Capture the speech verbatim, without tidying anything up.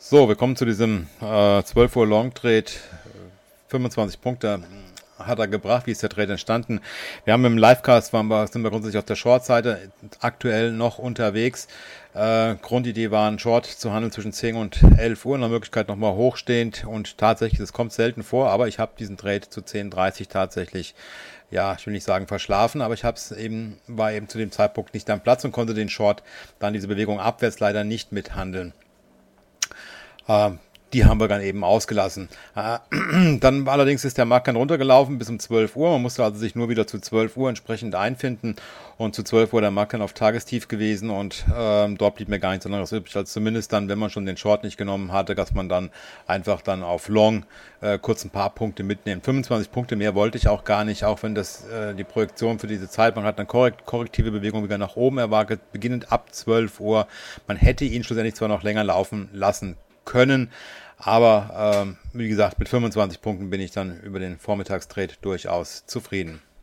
So, wir kommen zu diesem äh, zwölf Uhr Long Trade. fünfundzwanzig Punkte hat er gebracht. Wie ist der Trade entstanden? Wir haben im Livecast, waren wir, sind wir grundsätzlich auf der Short-Seite aktuell noch unterwegs. Äh, Grundidee war, ein Short zu handeln zwischen zehn und elf Uhr, nach Möglichkeit nochmal hochstehend, und tatsächlich, das kommt selten vor, aber ich habe diesen Trade zu zehn Uhr dreißig tatsächlich, ja, ich will nicht sagen verschlafen, aber ich habe es eben, war eben zu dem Zeitpunkt nicht am Platz und konnte den Short dann diese Bewegung abwärts leider nicht mithandeln. Äh, Die haben wir dann eben ausgelassen. Äh, dann allerdings ist der Markt dann runtergelaufen bis um zwölf Uhr. Man musste also sich nur wieder zu zwölf Uhr entsprechend einfinden. Und zu zwölf Uhr der Markt dann auf Tagestief gewesen. Und äh, dort blieb mir gar nichts anderes übrig, als zumindest dann, wenn man schon den Short nicht genommen hatte, dass man dann einfach dann auf Long äh, kurz ein paar Punkte mitnimmt. fünfundzwanzig Punkte mehr wollte ich auch gar nicht, auch wenn das äh, die Projektion für diese Zeit, man hat eine korrekt, korrektive Bewegung wieder nach oben erwartet, beginnend ab zwölf Uhr. Man hätte ihn schlussendlich zwar noch länger laufen lassen können, aber ähm, wie gesagt, mit fünfundzwanzig Punkten bin ich dann über den Vormittagstrade durchaus zufrieden.